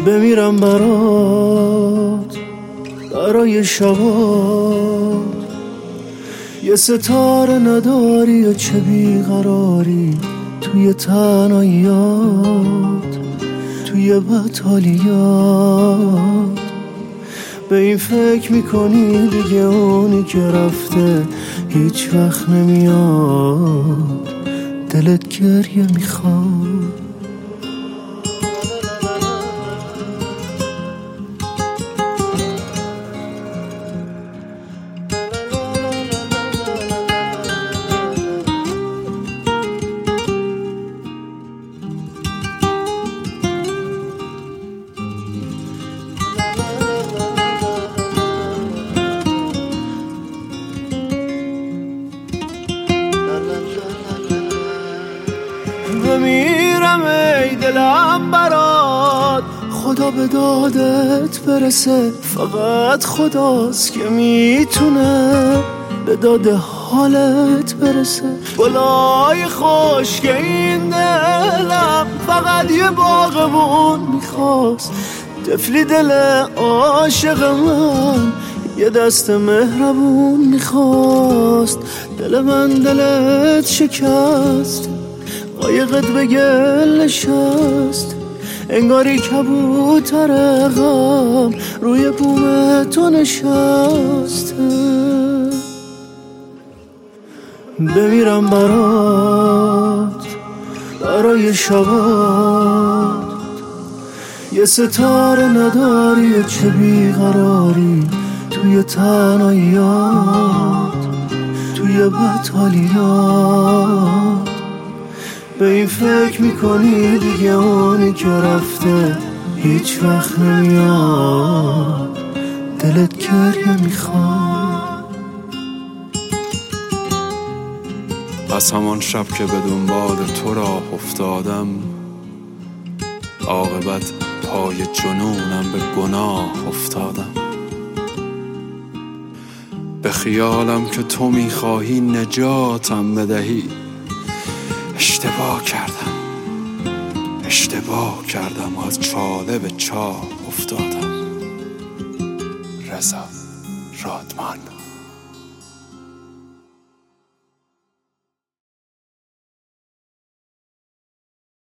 بمیرم برات، برای شبات. یه ستاره نداری و چه بیقراری توی تنهاییات، توی بطالیات. به این فکر میکنی دیگه اونی که رفته هیچ وقت نمیاد، دلت گریه میخواد. بمیرم ای دلم برات، خدا به دادت برسه. فقط خداست که میتونه به داد حالت برسه. گلای خشک این دلم فقط یه باغبون میخواست. طفلی دل عاشق من یه دست مهربون میخواست. دل من دلت شکست، قایقت به گل نشست. انگاری کبوتر غم روی بوم تو نشسته. بمیرم برات، برای شبات. یه ستاره نداری و چه بیقراری توی تنهاییات، توی بطالیات. به این فکر میکنی دیگه اونی که رفته هیچ وقت نمیاد، دلت گریه میخواد. از همان شب که به دنبال تو راه افتادم، عاقبت پای جنونم به گناه افتادم. به خیالم که تو میخواهی نجاتم بدهی، اشتباه کردم از چاله به چاه افتادم. رضا رادمان.